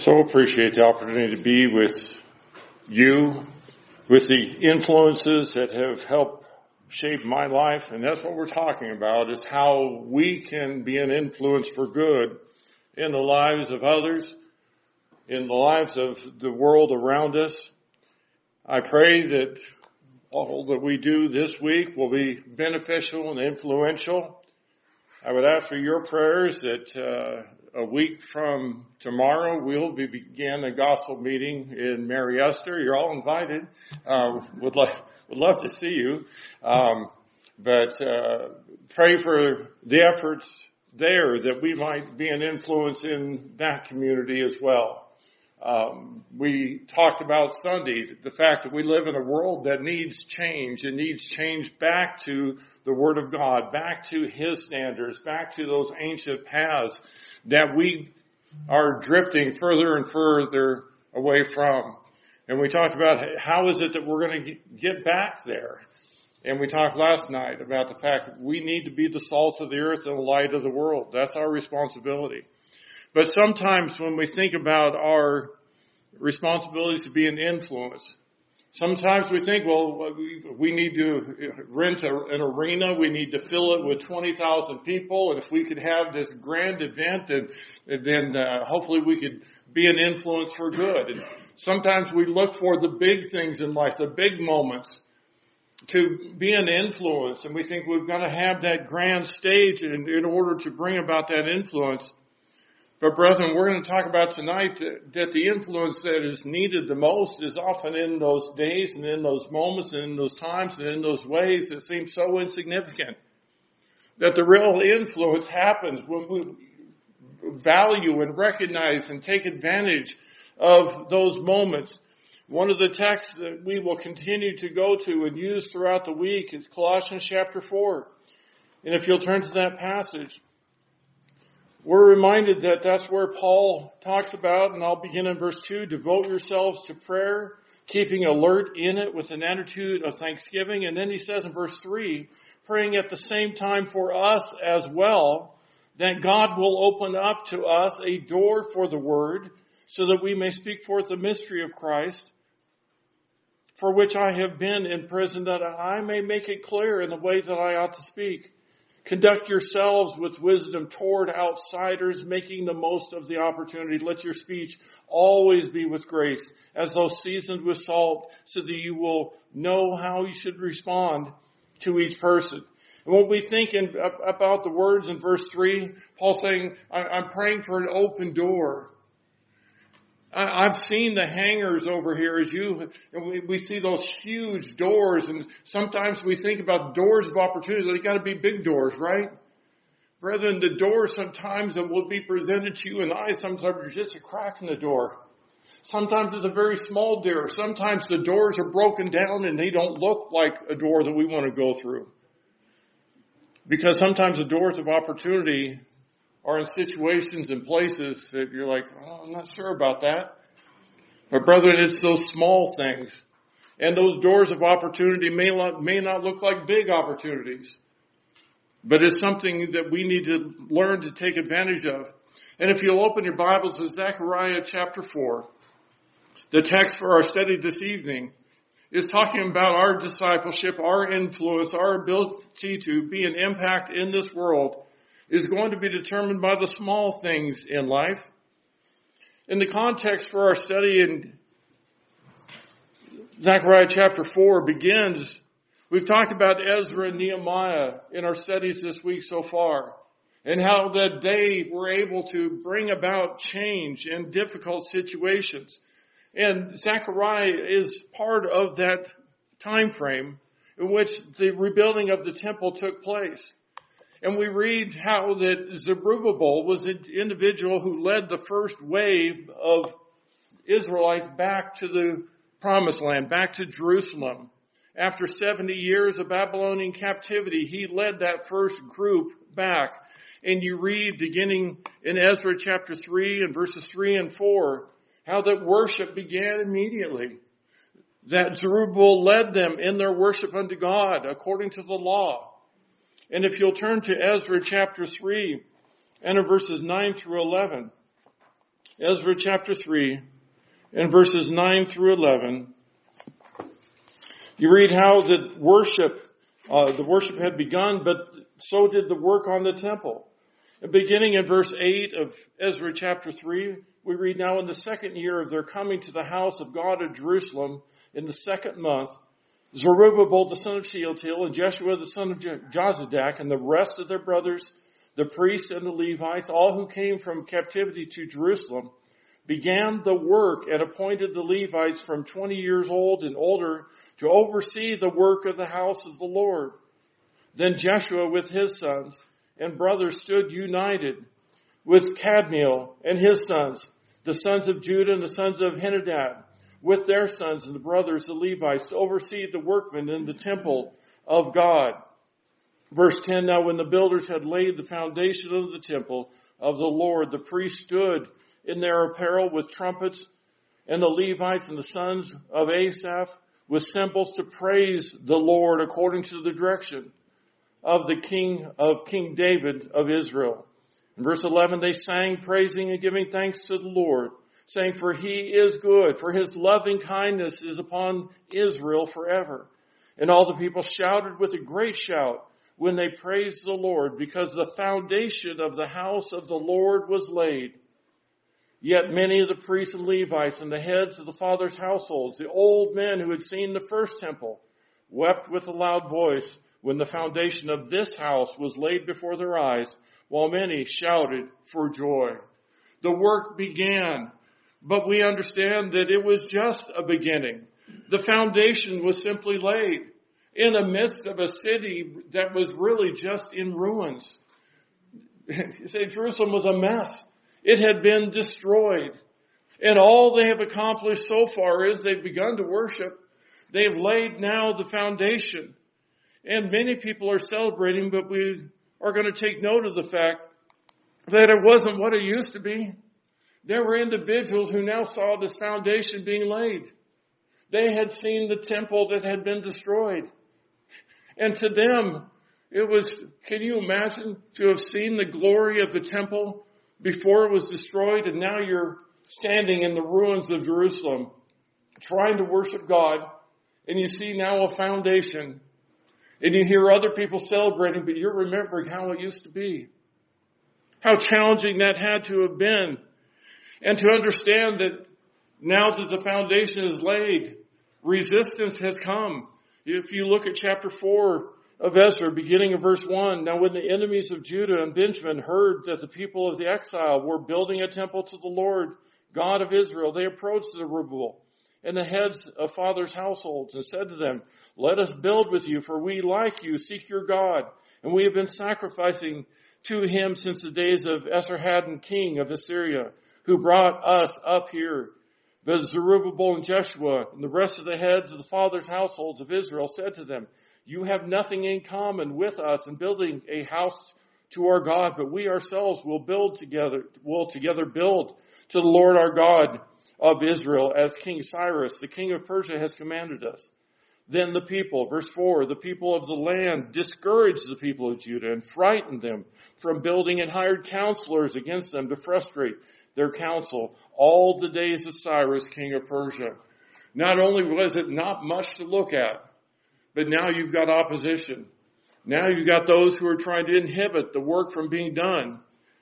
So appreciate the opportunity to be with you, with the influences that have helped shape my life. And that's what we're talking about, is how we can be an influence for good in the lives of others, in the lives of the world around us. I pray that all that we do this week will be beneficial and influential. I would ask for your prayers that a week from tomorrow we'll begin a gospel meeting in Mary Esther. You're all invited. Would love to see you. But pray for the efforts there that we might be an influence in that community as well. We talked about Sunday, the fact that we live in a world that needs change. It needs change back to the Word of God, back to His standards, back to those ancient paths that we are drifting further and further away from. And we talked about how is it that we're going to get back there. And we talked last night about the fact that we need to be the salt of the earth and the light of the world. That's our responsibility. But sometimes when we think about our responsibilities to be an influence, sometimes we think, well, we need to rent an arena. We need to fill it with 20,000 people. And if we could have this grand event, then hopefully we could be an influence for good. And sometimes we look for the big things in life, the big moments, to be an influence. And we think we've got to have that grand stage in order to bring about that influence. But brethren, we're going to talk about tonight that the influence that is needed the most is often in those days and in those moments and in those times and in those ways that seem so insignificant. That the real influence happens when we value and recognize and take advantage of those moments. One of the texts that we will continue to go to and use throughout the week is Colossians chapter 4. And if you'll turn to that passage, we're reminded that that's where Paul talks about, and I'll begin in verse 2, devote yourselves to prayer, keeping alert in it with an attitude of thanksgiving. And then he says in verse 3, praying at the same time for us as well, that God will open up to us a door for the word, so that we may speak forth the mystery of Christ, for which I have been in prison, that I may make it clear in the way that I ought to speak. Conduct yourselves with wisdom toward outsiders, making the most of the opportunity. Let your speech always be with grace, as though seasoned with salt, so that you will know how you should respond to each person. And when we think about the words in verse 3, Paul's saying, I'm praying for an open door. I've seen the hangers over here we see those huge doors, and sometimes we think about doors of opportunity. They got to be big doors, right? Brethren, the doors sometimes that will be presented to you and I, sometimes are just a crack in the door. Sometimes it's a very small door. Sometimes the doors are broken down and they don't look like a door that we want to go through. Because sometimes the doors of opportunity are in situations and places that you're like, oh, I'm not sure about that. But brethren, it's those small things. And those doors of opportunity may not look like big opportunities. But it's something that we need to learn to take advantage of. And if you'll open your Bibles to Zechariah chapter 4, the text for our study this evening is talking about our discipleship, our influence, our ability to be an impact in this world is going to be determined by the small things in life. In the context for our study in Zechariah chapter 4 begins, we've talked about Ezra and Nehemiah in our studies this week so far, and how that they were able to bring about change in difficult situations. And Zechariah is part of that time frame in which the rebuilding of the temple took place. And we read how that Zerubbabel was the individual who led the first wave of Israelites back to the promised land, back to Jerusalem. After 70 years of Babylonian captivity, he led that first group back. And you read beginning in Ezra chapter 3 and verses 3 and 4, how that worship began immediately. That Zerubbabel led them in their worship unto God according to the law. And if you'll turn to Ezra chapter 3 and in verses 9 through 11, Ezra chapter 3, and verses 9 through 11, you read how the worship had begun, but so did the work on the temple. And beginning in verse 8 of Ezra chapter 3, we read, now in the second year of their coming to the house of God at Jerusalem, in the second month, Zerubbabel the son of Shealtiel and Jeshua the son of Jozadak and the rest of their brothers, the priests and the Levites, all who came from captivity to Jerusalem, began the work and appointed the Levites from 20 years old and older to oversee the work of the house of the Lord. Then Jeshua with his sons and brothers stood united with Kadmiel and his sons, the sons of Judah and the sons of Henadad, with their sons and the brothers, the Levites, to oversee the workmen in the temple of God. Verse 10, now when the builders had laid the foundation of the temple of the Lord, the priests stood in their apparel with trumpets, and the Levites and the sons of Asaph with cymbals to praise the Lord according to the direction of King David of Israel. In verse 11, they sang, praising and giving thanks to the Lord, saying, for he is good, for his loving kindness is upon Israel forever. And all the people shouted with a great shout when they praised the Lord, because the foundation of the house of the Lord was laid. Yet many of the priests and Levites and the heads of the fathers' households, the old men who had seen the first temple, wept with a loud voice when the foundation of this house was laid before their eyes, while many shouted for joy. The work began, but we understand that it was just a beginning. The foundation was simply laid in the midst of a city that was really just in ruins. You say Jerusalem was a mess. It had been destroyed. And all they have accomplished so far is they've begun to worship. They've laid now the foundation. And many people are celebrating, but we are going to take note of the fact that it wasn't what it used to be. There were individuals who now saw this foundation being laid. They had seen the temple that had been destroyed. And to them, it was, can you imagine to have seen the glory of the temple before it was destroyed, and now you're standing in the ruins of Jerusalem trying to worship God, and you see now a foundation, and you hear other people celebrating, but you're remembering how it used to be. How challenging that had to have been. And to understand that now that the foundation is laid, resistance has come. If you look at chapter 4 of Ezra, beginning of verse 1, now when the enemies of Judah and Benjamin heard that the people of the exile were building a temple to the Lord, God of Israel, they approached Zerubbabel and the heads of fathers' households and said to them, let us build with you, for we, like you, seek your God, and we have been sacrificing to him since the days of Esarhaddon, king of Assyria, who brought us up here. But Zerubbabel and Jeshua and the rest of the heads of the fathers' households of Israel said to them, you have nothing in common with us in building a house to our God, but we ourselves will together build to the Lord our God of Israel, as King Cyrus, the king of Persia, has commanded us. Then the people, verse 4, the people of the land discouraged the people of Judah and frightened them from building, and hired counselors against them to frustrate their counsel all the days of Cyrus, king of Persia. Not only was it not much to look at, but now you've got opposition. Now you've got those who are trying to inhibit the work from being done.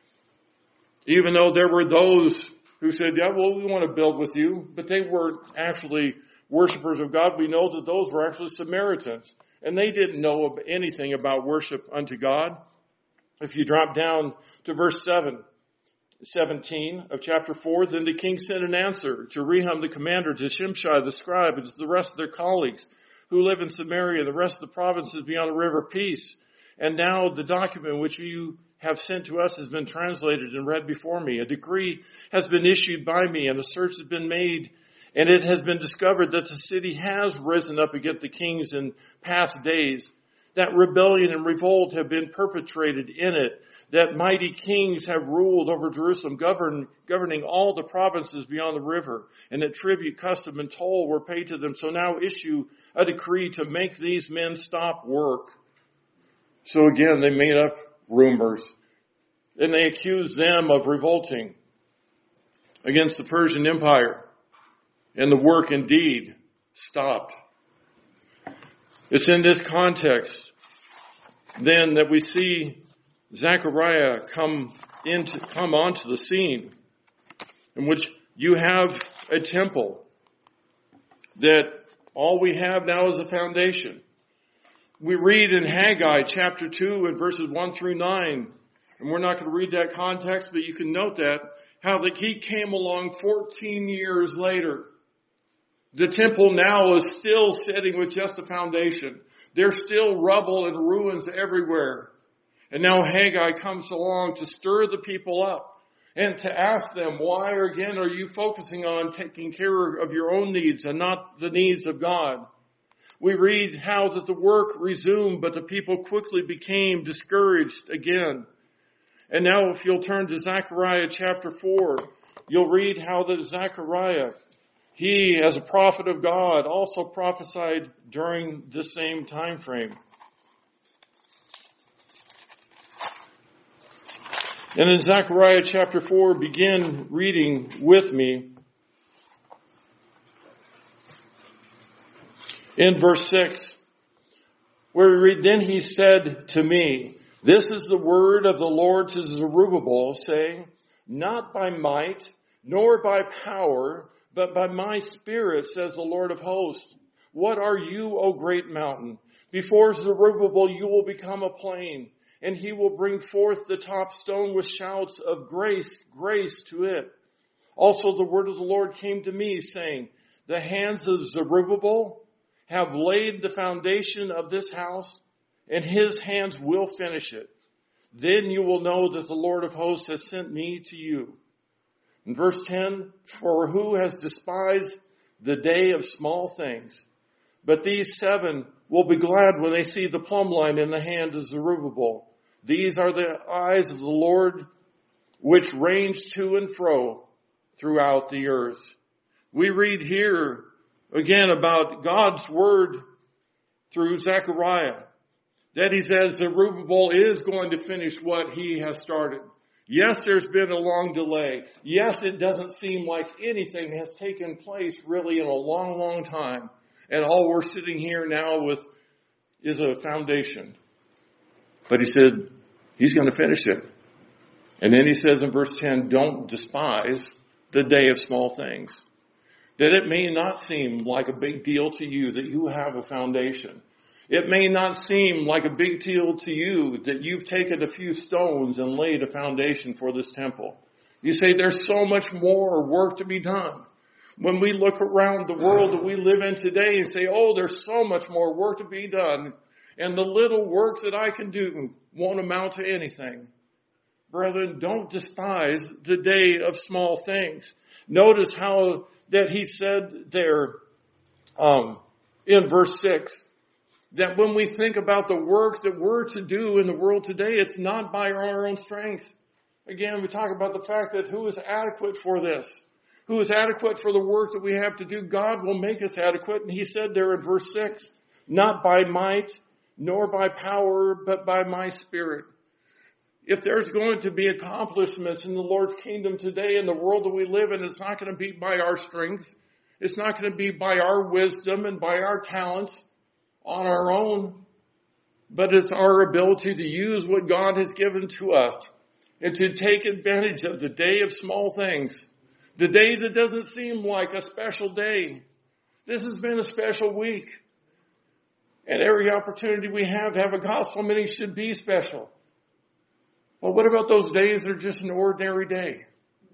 Even though there were those who said, yeah, well, we want to build with you, but they weren't actually worshipers of God. We know that those were actually Samaritans, and they didn't know anything about worship unto God. If you drop down to verse 17 of chapter 4, then the king sent an answer to Rehum the commander, to Shimshai the scribe, and to the rest of their colleagues who live in Samaria and the rest of the provinces beyond the river, peace. And now the document which you have sent to us has been translated and read before me. A decree has been issued by me, and a search has been made, and it has been discovered that the city has risen up against the kings in past days, that rebellion and revolt have been perpetrated in it, that mighty kings have ruled over Jerusalem, governing all the provinces beyond the river, and that tribute, custom, and toll were paid to them. So now issue a decree to make these men stop work. So again, they made up rumors, and they accused them of revolting. against the Persian Empire. And the work indeed stopped. It's in this context then that we see Zechariah come onto the scene, in which you have a temple that all we have now is a foundation. We read in Haggai chapter 2 and verses 1 through 9, and we're not going to read that context, but you can note that, how that he came along 14 years later. The temple now is still sitting with just a foundation. There's still rubble and ruins everywhere. And now Haggai comes along to stir the people up and to ask them, why again are you focusing on taking care of your own needs and not the needs of God? We read how that the work resumed, but the people quickly became discouraged again. And now if you'll turn to Zechariah chapter 4, you'll read how that Zechariah, he, as a prophet of God, also prophesied during the same time frame. And in Zechariah chapter 4, begin reading with me in verse 6, where we read, "Then he said to me, this is the word of the Lord to Zerubbabel, saying, not by might, nor by power, but by my Spirit, says the Lord of hosts. What are you, O great mountain? Before Zerubbabel you will become a plain, and he will bring forth the top stone with shouts of grace, grace to it. Also the word of the Lord came to me, saying, the hands of Zerubbabel have laid the foundation of this house, and his hands will finish it. Then you will know that the Lord of hosts has sent me to you." In verse 10, "For who has despised the day of small things? But these 7 will be glad when they see the plumb line in the hand of Zerubbabel. These are the eyes of the Lord, which range to and fro throughout the earth." We read here again about God's word through Zechariah, that he says Zerubbabel is going to finish what he has started. Yes, there's been a long delay. Yes, it doesn't seem like anything has taken place really in a long, long time. And all we're sitting here now with is a foundation. But he said he's going to finish it. And then he says in verse 10, don't despise the day of small things. That it may not seem like a big deal to you that you have a foundation. It may not seem like a big deal to you that you've taken a few stones and laid a foundation for this temple. You say there's so much more work to be done. When we look around the world that we live in today and say, oh, there's so much more work to be done, and the little work that I can do won't amount to anything. Brethren, don't despise the day of small things. Notice how that he said there in verse 6, that when we think about the work that we're to do in the world today, it's not by our own strength. Again, we talk about the fact that who is adequate for this? Who is adequate for the work that we have to do? God will make us adequate. And he said there in verse 6, not by might, nor by power, but by my Spirit. If there's going to be accomplishments in the Lord's kingdom today in the world that we live in, it's not going to be by our strength. It's not going to be by our wisdom and by our talents on our own, but it's our ability to use what God has given to us and to take advantage of the day of small things, the day that doesn't seem like a special day. This has been a special week, and every opportunity we have to have a gospel meeting should be special. Well, what about those days that are just an ordinary day?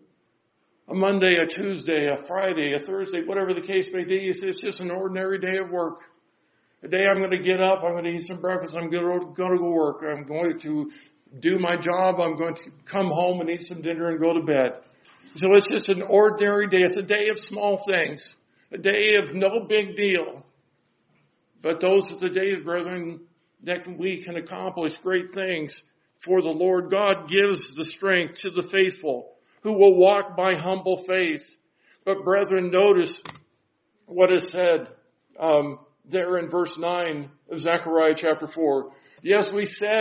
A Monday, a Tuesday, a Friday, a Thursday, whatever the case may be, it's just an ordinary day of work. A day I'm going to get up, I'm going to eat some breakfast, I'm going to go work, I'm going to do my job, I'm going to come home and eat some dinner and go to bed. So it's just an ordinary day. It's a day of small things, a day of no big deal. But those are the days, brethren, that we can accomplish great things for the Lord. God gives the strength to the faithful who will walk by humble faith. But brethren, notice what is said there in verse 9 of Zechariah chapter 4. Yes, we said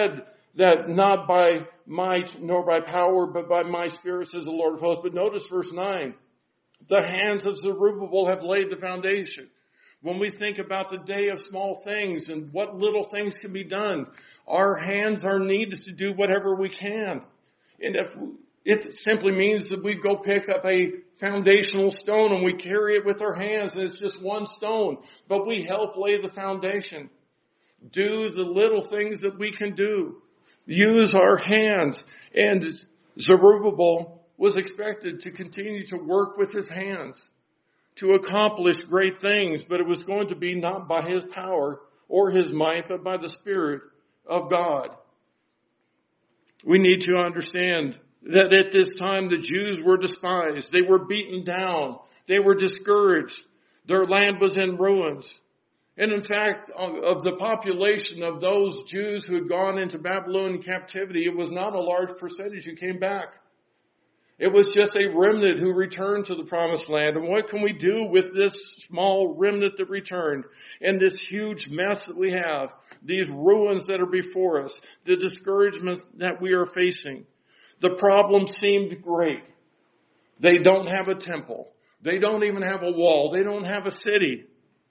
that not by might nor by power, but by my Spirit, says the Lord of hosts. But notice verse 9. The hands of Zerubbabel have laid the foundation. When we think about the day of small things and what little things can be done, our hands are needed to do whatever we can. And if it simply means that we go pick up a foundational stone and we carry it with our hands, and it's just one stone, but we help lay the foundation. Do the little things that we can do. Use our hands. And Zerubbabel was expected to continue to work with his hands to accomplish great things, but it was going to be not by his power or his might, but by the Spirit of God. We need to understand that at this time the Jews were despised. They were beaten down. They were discouraged. Their land was in ruins. And in fact, of the population of those Jews who had gone into Babylonian captivity, it was not a large percentage who came back. It was just a remnant who returned to the promised land. And what can we do with this small remnant that returned and this huge mess that we have, these ruins that are before us, the discouragement that we are facing? The problem seemed great. They don't have a temple. They don't even have a wall. They don't have a city.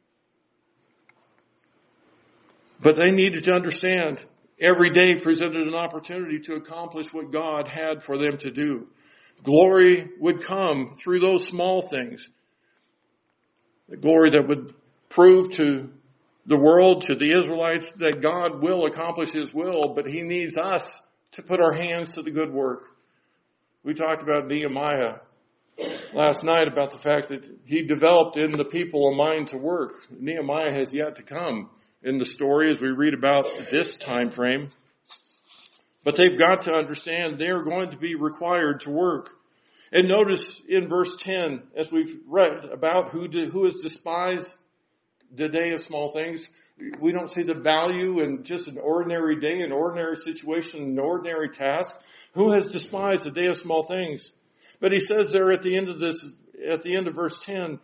But they needed to understand every day presented an opportunity to accomplish what God had for them to do. Glory would come through those small things. The glory that would prove to the world, to the Israelites, that God will accomplish His will, but He needs us to put our hands to the good work. We talked about Nehemiah last night, about the fact that he developed in the people a mind to work. Nehemiah has yet to come in the story as we read about this time frame. But they've got to understand they are going to be required to work. And notice in verse 10, as we've read about who has despised the day of small things, we don't see the value in just an ordinary day, an ordinary situation, an ordinary task. Who has despised the day of small things? But he says there at the end of verse 10,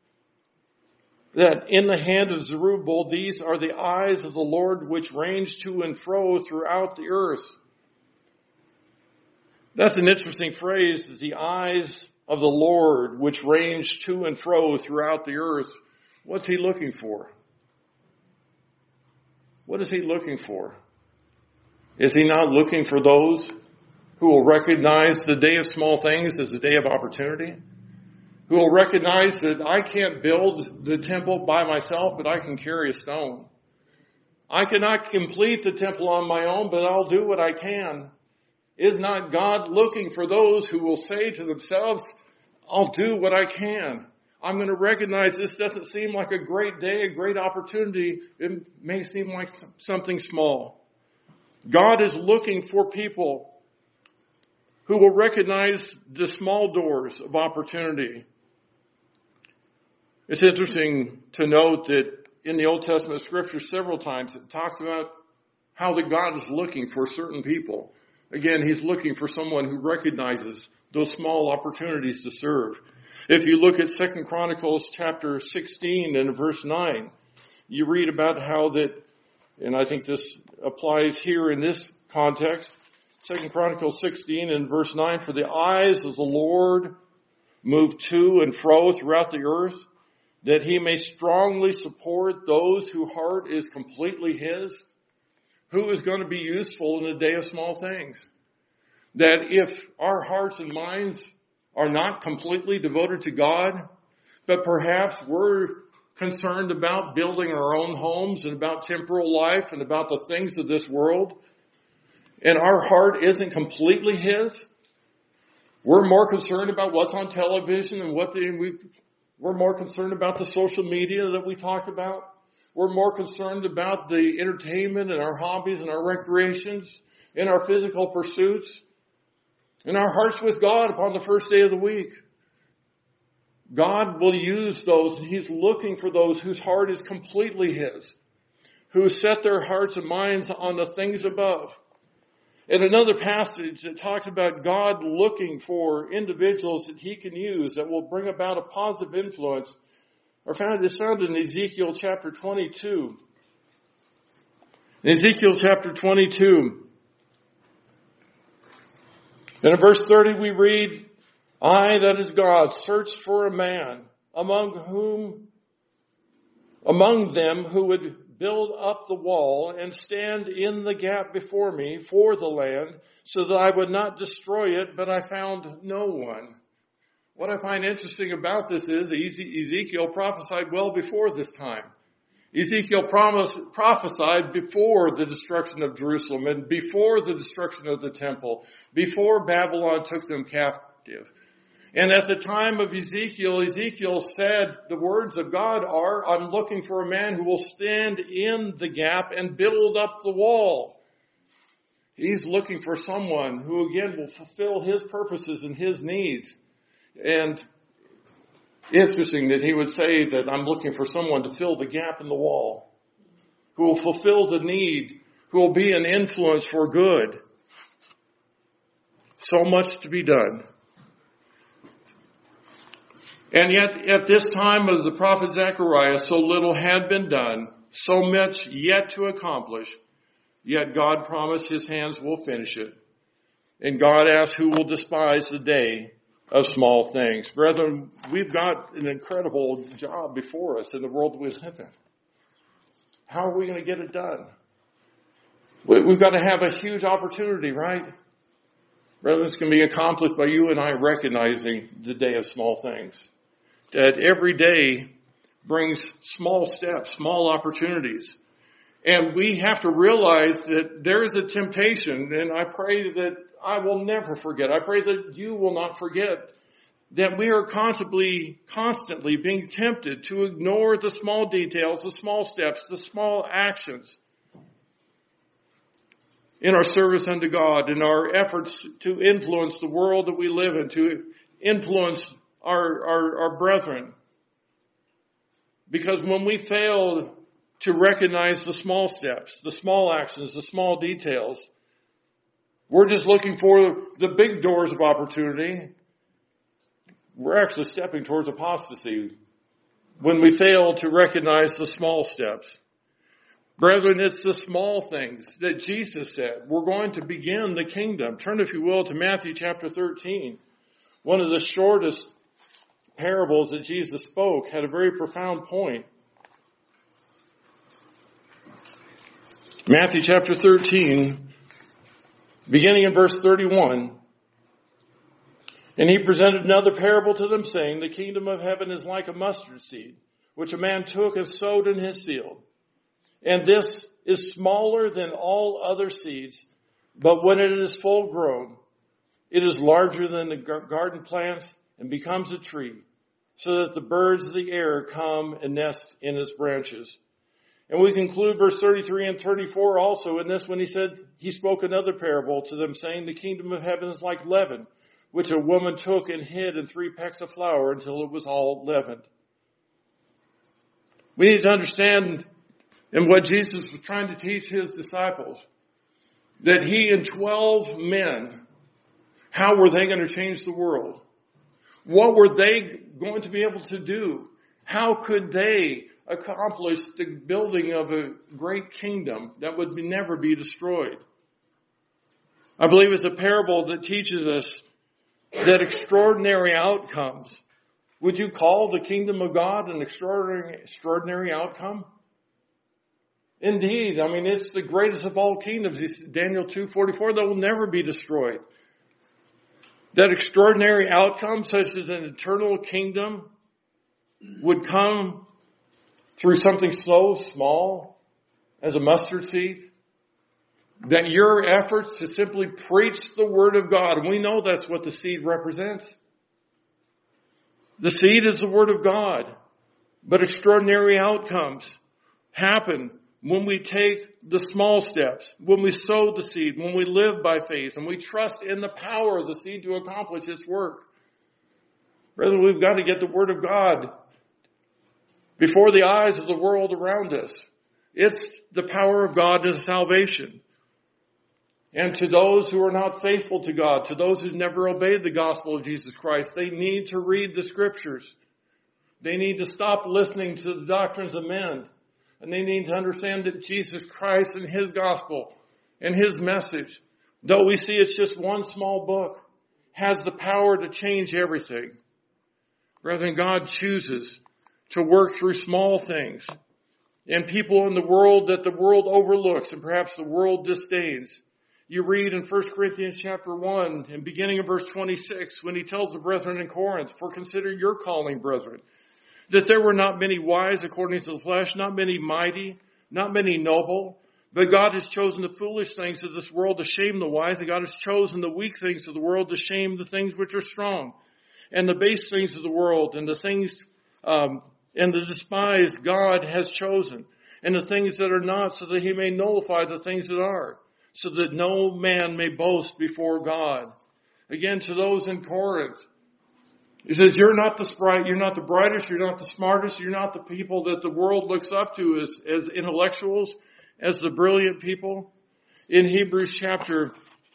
that in the hand of Zerubbabel, these are the eyes of the Lord which range to and fro throughout the earth. That's an interesting phrase, the eyes of the Lord which range to and fro throughout the earth. What's He looking for? What is He looking for? Is He not looking for those who will recognize the day of small things as the day of opportunity? Who will recognize that I can't build the temple by myself, but I can carry a stone. I cannot complete the temple on my own, but I'll do what I can. Is not God looking for those who will say to themselves, I'll do what I can. I'm going to recognize this doesn't seem like a great day, a great opportunity. It may seem like something small. God is looking for people who will recognize the small doors of opportunity. It's interesting to note that in the Old Testament scripture several times it talks about how that God is looking for certain people. Again, He's looking for someone who recognizes those small opportunities to serve. If you look at 2 Chronicles chapter 16 and verse 9, you read about how that, and I think this applies here in this context, 2 Chronicles 16 and verse 9, for the eyes of the Lord move to and fro throughout the earth, that He may strongly support those whose heart is completely His. Who is going to be useful in the day of small things? That if our hearts and minds are not completely devoted to God, but perhaps we're concerned about building our own homes and about temporal life and about the things of this world, and our heart isn't completely His, we're more concerned about what's on television and we're more concerned about the social media that we talked about. We're more concerned about the entertainment and our hobbies and our recreations and our physical pursuits and our hearts with God upon the first day of the week. God will use those. He's looking for those whose heart is completely His, who set their hearts and minds on the things above. In another passage that talks about God looking for individuals that He can use that will bring about a positive influence, is found in Ezekiel chapter 22. In Ezekiel chapter 22, And in verse 30 we read, I, that is God, searched for a man among them who would build up the wall and stand in the gap before me for the land, so that I would not destroy it, but I found no one. What I find interesting about this is Ezekiel prophesied well before this time. Ezekiel prophesied before the destruction of Jerusalem and before the destruction of the temple, before Babylon took them captive. And at the time of Ezekiel said, the words of God are, I'm looking for a man who will stand in the gap and build up the wall. He's looking for someone who again will fulfill his purposes and his needs. And interesting that he would say that I'm looking for someone to fill the gap in the wall, who will fulfill the need, who will be an influence for good. So much to be done. And yet, at this time of the prophet Zechariah, so little had been done, so much yet to accomplish, yet God promised his hands will finish it. And God asked who will despise the day of small things. Brethren, we've got an incredible job before us in the world we live in. How are we going to get it done? We've got to have a huge opportunity, right? Brethren, it's going to be accomplished by you and I recognizing the day of small things. That every day brings small steps, small opportunities. And we have to realize that there is a temptation, and I pray that I will never forget. I pray that you will not forget that we are constantly being tempted to ignore the small details, the small steps, the small actions in our service unto God, in our efforts to influence the world that we live in, to influence our brethren. Because when we fail to recognize the small steps, the small actions, the small details, we're just looking for the big doors of opportunity. We're actually stepping towards apostasy when we fail to recognize the small steps. Brethren, it's the small things that Jesus said. We're going to begin the kingdom. Turn, if you will, to Matthew chapter 13. One of the shortest parables that Jesus spoke had a very profound point. Matthew chapter 13, beginning in verse 31. And he presented another parable to them, saying, the kingdom of heaven is like a mustard seed, which a man took and sowed in his field. And this is smaller than all other seeds, but when it is full grown, it is larger than the garden plants and becomes a tree, so that the birds of the air come and nest in its branches. And we conclude verse 33 and 34 also in this when he spoke another parable to them, saying, the kingdom of heaven is like leaven, which a woman took and hid in 3 pecks of flour until it was all leavened. We need to understand, and what Jesus was trying to teach his disciples, that he and 12 men, how were they going to change the world? What were they going to be able to do? How could they accomplish the building of a great kingdom that would never be destroyed? I believe it's a parable that teaches us that extraordinary outcomes. Would you call the kingdom of God an extraordinary outcome? Indeed. I mean, it's the greatest of all kingdoms. Daniel 2:44, that will never be destroyed. That extraordinary outcome, such as an eternal kingdom, would come through something so small as a mustard seed. That your efforts to simply preach the word of God, and we know that's what the seed represents. The seed is the word of God. But extraordinary outcomes happen when we take the small steps, when we sow the seed, when we live by faith, and we trust in the power of the seed to accomplish its work. Brethren, we've got to get the word of God before the eyes of the world around us. It's the power of God to salvation. And to those who are not faithful to God, to those who never obeyed the gospel of Jesus Christ, they need to read the scriptures. They need to stop listening to the doctrines of men. And they need to understand that Jesus Christ and his gospel and his message, though we see it's just one small book, has the power to change everything. Brethren, God chooses to work through small things and people in the world that the world overlooks and perhaps the world disdains. You read in 1 Corinthians chapter 1 and beginning of verse 26 when he tells the brethren in Corinth, "For consider your calling, brethren, that there were not many wise according to the flesh, not many mighty, not many noble, but God has chosen the foolish things of this world to shame the wise, and God has chosen the weak things of the world to shame the things which are strong, and the base things of the world, and the things and the despised God has chosen, and the things that are not, so that he may nullify the things that are, so that no man may boast before God." Again, to those in Corinth, he says, you're not the brightest, you're not the smartest, you're not the people that the world looks up to as intellectuals, as the brilliant people. In Hebrews chapter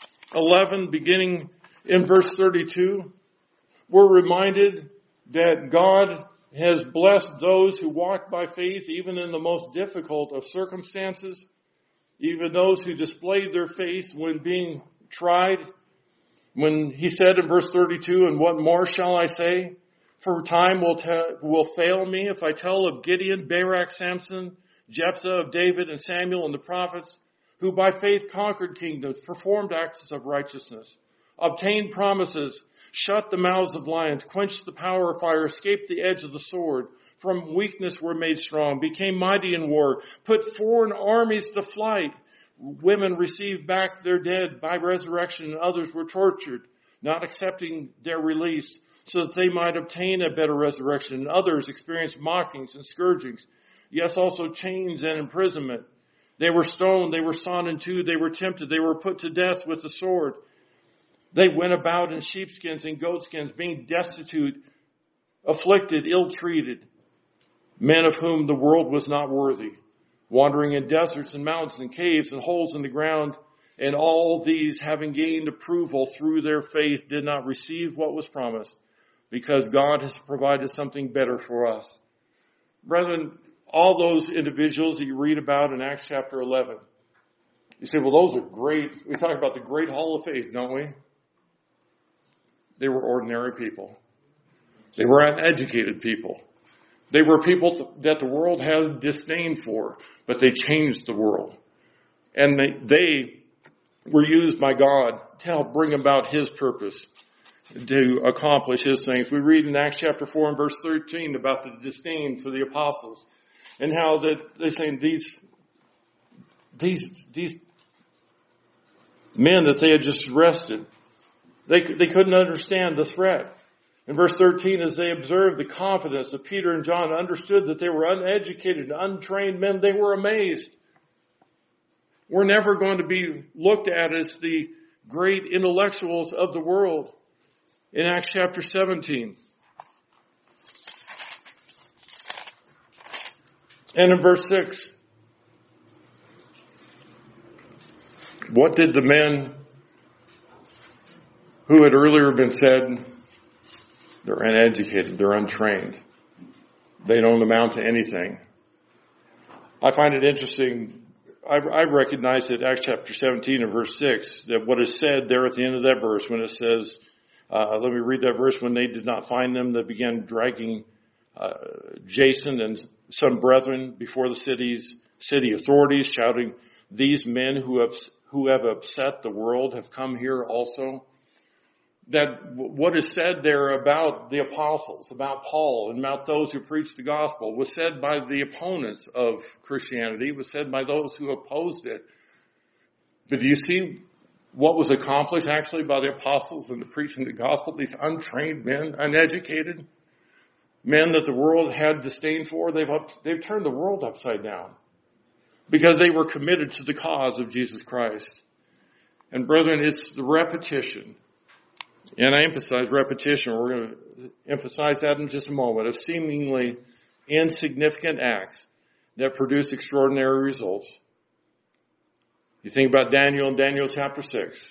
11, beginning in verse 32, we're reminded that God has blessed those who walk by faith, even in the most difficult of circumstances, even those who displayed their faith when being tried. When he said in verse 32, "And what more shall I say? For time will fail me if I tell of Gideon, Barak, Samson, Jephthah, of David and Samuel and the prophets, who by faith conquered kingdoms, performed acts of righteousness, obtained promises, shut the mouths of lions, quenched the power of fire, escaped the edge of the sword, from weakness were made strong, became mighty in war, put foreign armies to flight. Women received back their dead by resurrection, and others were tortured, not accepting their release, so that they might obtain a better resurrection. And others experienced mockings and scourgings, yes, also chains and imprisonment. They were stoned, they were sawn in two, they were tempted, they were put to death with the sword. They went about in sheepskins and goatskins, being destitute, afflicted, ill-treated, men of whom the world was not worthy, wandering in deserts and mountains and caves and holes in the ground. And all these, having gained approval through their faith, did not receive what was promised, because God has provided something better for us." Brethren, all those individuals that you read about in Acts chapter 11, you say, well, those are great. We talk about the great hall of faith, don't we? They were ordinary people. They were uneducated people. They were people that the world had disdain for, but they changed the world. And they were used by God to help bring about His purpose, to accomplish His things. We read in Acts chapter 4 and verse 13 about the disdain for the apostles, and how that they're saying these men that they had just arrested, they couldn't understand the threat. In verse 13, as they observed the confidence of Peter and John, understood that they were uneducated, untrained men, they were amazed. We're never going to be looked at as the great intellectuals of the world. In Acts chapter 17. And in verse 6. What did the men who had earlier been said, they're uneducated, they're untrained, they don't amount to anything? I find it interesting. I recognize that Acts chapter 17 and verse 6, that what is said there at the end of that verse, when it says, let me read that verse, when they did not find them, they began dragging Jason and some brethren before the city authorities, shouting, "These men who have upset the world have come here also." That what is said there about the apostles, about Paul, and about those who preached the gospel was said by the opponents of Christianity, was said by those who opposed it. But do you see what was accomplished actually by the apostles in the preaching the gospel? These untrained men, uneducated men that the world had disdain for, they've turned the world upside down because they were committed to the cause of Jesus Christ. And brethren, it's the repetition. And I emphasize repetition. We're going to emphasize that in just a moment, of seemingly insignificant acts that produce extraordinary results. You think about Daniel in Daniel chapter 6,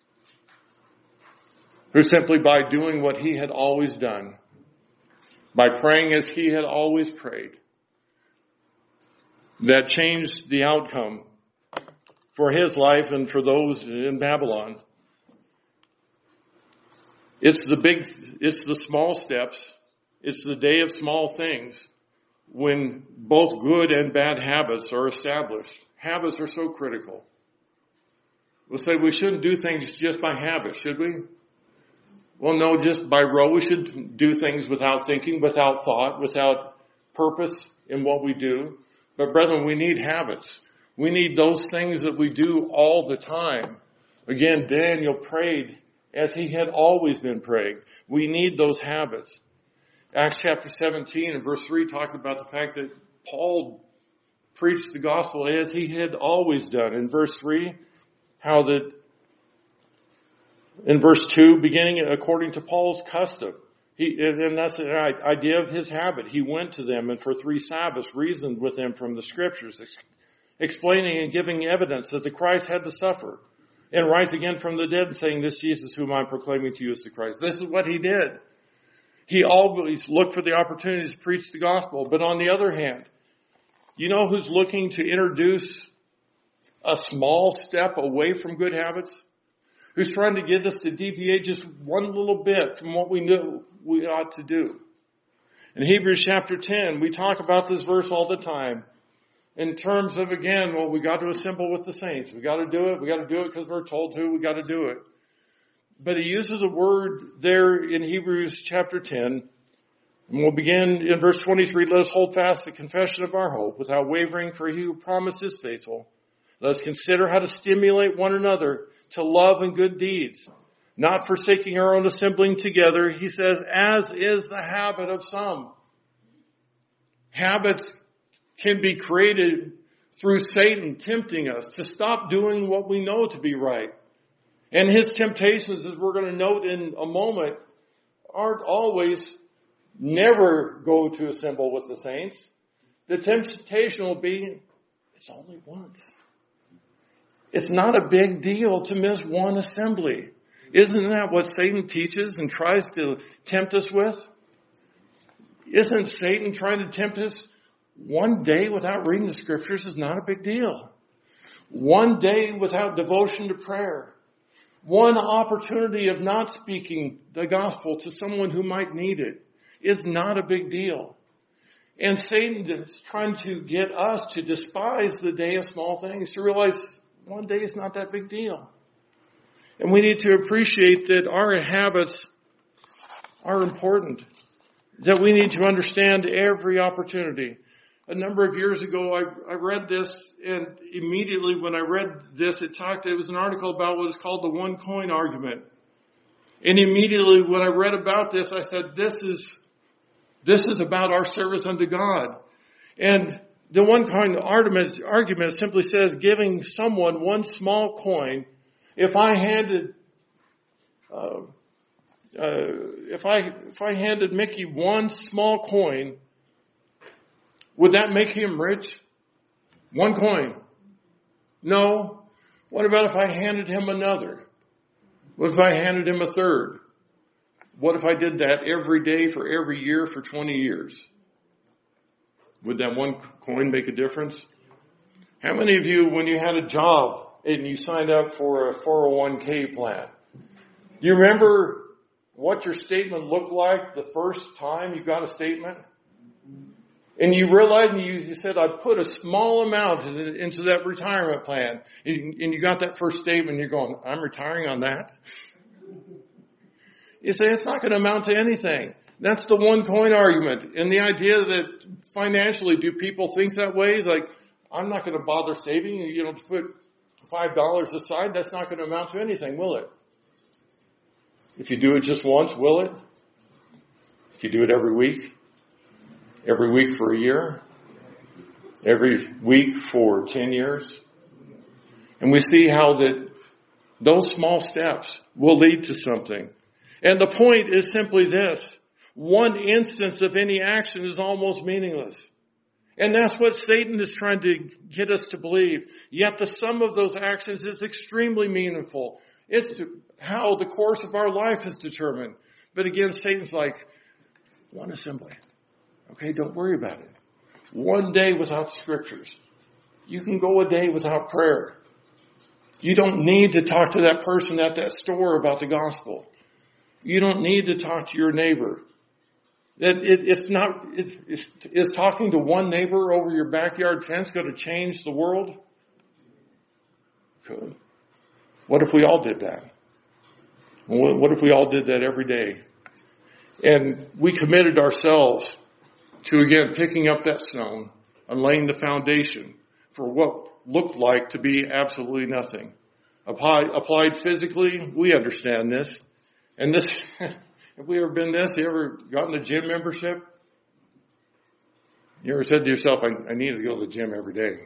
who simply by doing what he had always done, by praying as he had always prayed, that changed the outcome for his life and for those in Babylon. It's the small steps. It's the day of small things when both good and bad habits are established. Habits are so critical. We'll say we shouldn't do things just by habit, should we? Well, no, just by rote. We should do things without thinking, without thought, without purpose in what we do. But brethren, we need habits. We need those things that we do all the time. Again, Daniel prayed as he had always been praying. We need those habits. Acts chapter 17 and verse 3 talked about the fact that Paul preached the gospel as he had always done. In verse 3, how that in verse 2, beginning according to Paul's custom. And that's the idea of his habit. He went to them and for 3 Sabbaths reasoned with them from the scriptures, explaining and giving evidence that the Christ had to suffer and rise again from the dead, saying, this Jesus whom I'm proclaiming to you is the Christ. This is what he did. He always looked for the opportunity to preach the gospel. But on the other hand, you know who's looking to introduce a small step away from good habits? Who's trying to get us to deviate just one little bit from what we knew we ought to do. In Hebrews chapter 10, we talk about this verse all the time in terms of, again, well, we got to assemble with the saints. We got to do it. We got to do it because we're told to. We got to do it. But he uses a word there in Hebrews chapter 10. And we'll begin in verse 23. Let us hold fast the confession of our hope without wavering, for he who promised is faithful. Let us consider how to stimulate one another to love and good deeds, not forsaking our own assembling together. He says, as is the habit of some. Habits can be created through Satan tempting us to stop doing what we know to be right. And his temptations, as we're going to note in a moment, aren't always never go to assemble with the saints. The temptation will be, it's only once. It's not a big deal to miss one assembly. Isn't that what Satan teaches and tries to tempt us with? Isn't Satan trying to tempt us? One day without reading the scriptures is not a big deal. One day without devotion to prayer. One opportunity of not speaking the gospel to someone who might need it is not a big deal. And Satan is trying to get us to despise the day of small things, to realize one day is not that big deal. And we need to appreciate that our habits are important, that we need to understand every opportunity. A number of years ago, I read this, and immediately when I read this, it was an article about what is called the one coin argument. And immediately when I read about this, I said, this is about our service unto God. And the one coin argument simply says giving someone one small coin. If I handed Mickey one small coin, would that make him rich? One coin. No. What about if I handed him another? What if I handed him a third? What if I did that every day for every year for 20 years? Would that one coin make a difference? How many of you, when you had a job and you signed up for a 401k plan, do you remember what your statement looked like the first time you got a statement? And you realized, and you said, I put a small amount into that retirement plan. And you got that first statement, and you're going, I'm retiring on that? You say, it's not going to amount to anything. That's the one coin argument. And the idea that financially, do people think that way? Like, I'm not going to bother saving, to put $5 aside. That's not going to amount to anything, will it? If you do it just once, will it? If you do it every week for a year, every week for 10 years. And we see how that those small steps will lead to something. And the point is simply this. One instance of any action is almost meaningless. And that's what Satan is trying to get us to believe. Yet the sum of those actions is extremely meaningful. It's how the course of our life is determined. But again, Satan's like, one assembly. Okay, don't worry about it. One day without scriptures. You can go a day without prayer. You don't need to talk to that person at that store about the gospel. You don't need to talk to your neighbor. Is talking to one neighbor over your backyard fence going to change the world? Could. What if we all did that? What if we all did that every day? And we committed ourselves to, again, picking up that stone and laying the foundation for what looked like to be absolutely nothing. Applied physically, we understand this. And this, have we ever been this? You ever gotten a gym membership? You ever said to yourself, I need to go to the gym every day?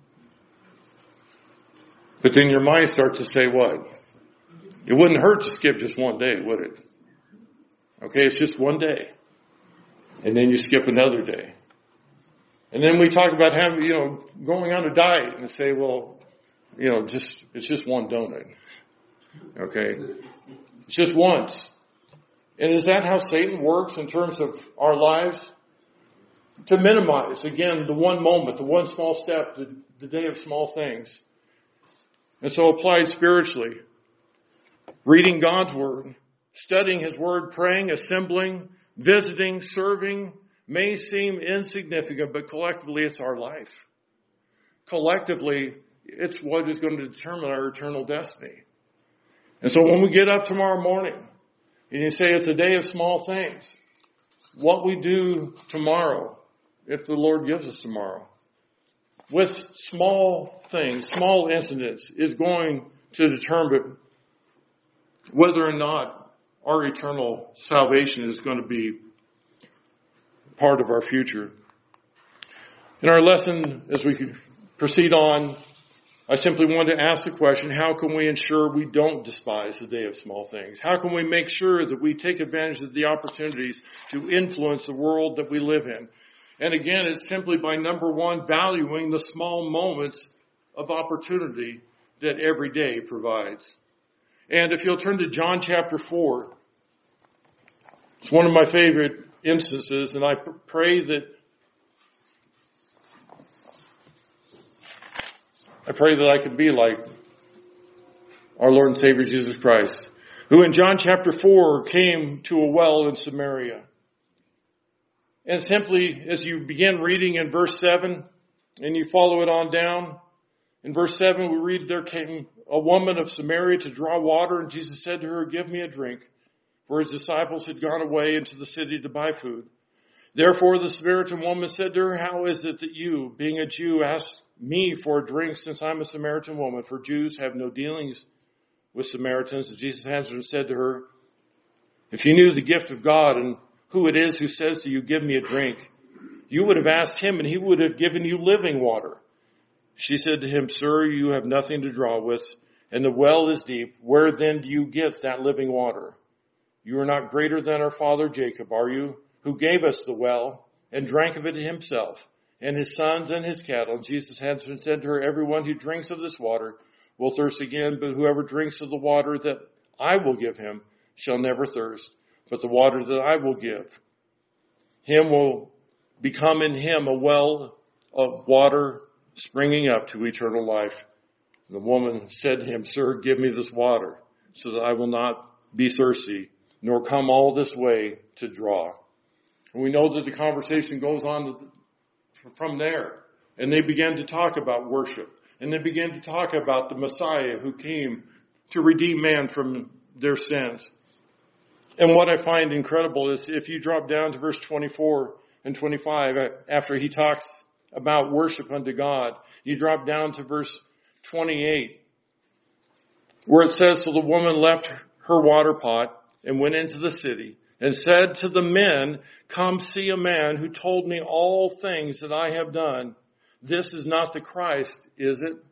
But then your mind starts to say what? It wouldn't hurt to skip just one day, would it? Okay, it's just one day. And then you skip another day. And then we talk about having, going on a diet and say, well, it's just one donut. Okay? It's just once. And is that how Satan works in terms of our lives? To minimize, again, the one moment, the one small step, the day of small things. And so applied spiritually, reading God's Word, studying His Word, praying, assembling, visiting, serving, may seem insignificant, but collectively it's our life. Collectively, it's what is going to determine our eternal destiny. And so when we get up tomorrow morning, and you say it's a day of small things, what we do tomorrow, if the Lord gives us tomorrow, with small things, small incidents, is going to determine whether or not our eternal salvation is going to be part of our future. In our lesson, as we proceed on, I simply want to ask the question, how can we ensure we don't despise the day of small things? How can we make sure that we take advantage of the opportunities to influence the world that we live in? And again, it's simply by, number one, valuing the small moments of opportunity that every day provides. And if you'll turn to John chapter 4, it's one of my favorite instances, and I pray that I could be like our Lord and Savior Jesus Christ, who in John chapter 4 came to a well in Samaria. And simply, as you begin reading in verse 7, and you follow it on down, in verse 7 we read, there came a woman of Samaria to draw water, and Jesus said to her, give me a drink, for his disciples had gone away into the city to buy food. Therefore the Samaritan woman said to her, how is it that you, being a Jew, ask me for a drink, since I'm a Samaritan woman? For Jews have no dealings with Samaritans. And Jesus answered and said to her, if you knew the gift of God and who it is who says to you, give me a drink, you would have asked him and he would have given you living water. She said to him, sir, you have nothing to draw with, and the well is deep. Where then do you get that living water? You are not greater than our father Jacob, are you, who gave us the well and drank of it himself, and his sons and his cattle? And Jesus answered and said to her, everyone who drinks of this water will thirst again, but whoever drinks of the water that I will give him shall never thirst. But the water that I will give him will become in him a well of water springing up to eternal life. The woman said to him, sir, give me this water so that I will not be thirsty, nor come all this way to draw. And we know that the conversation goes on from there. And they began to talk about worship. And they began to talk about the Messiah who came to redeem man from their sins. And what I find incredible is if you drop down to verse 24 and 25, after he talks about worship unto God, you drop down to verse 28, where it says, so the woman left her water pot and went into the city and said to the men, come see a man who told me all things that I have done. This is not the Christ, is it?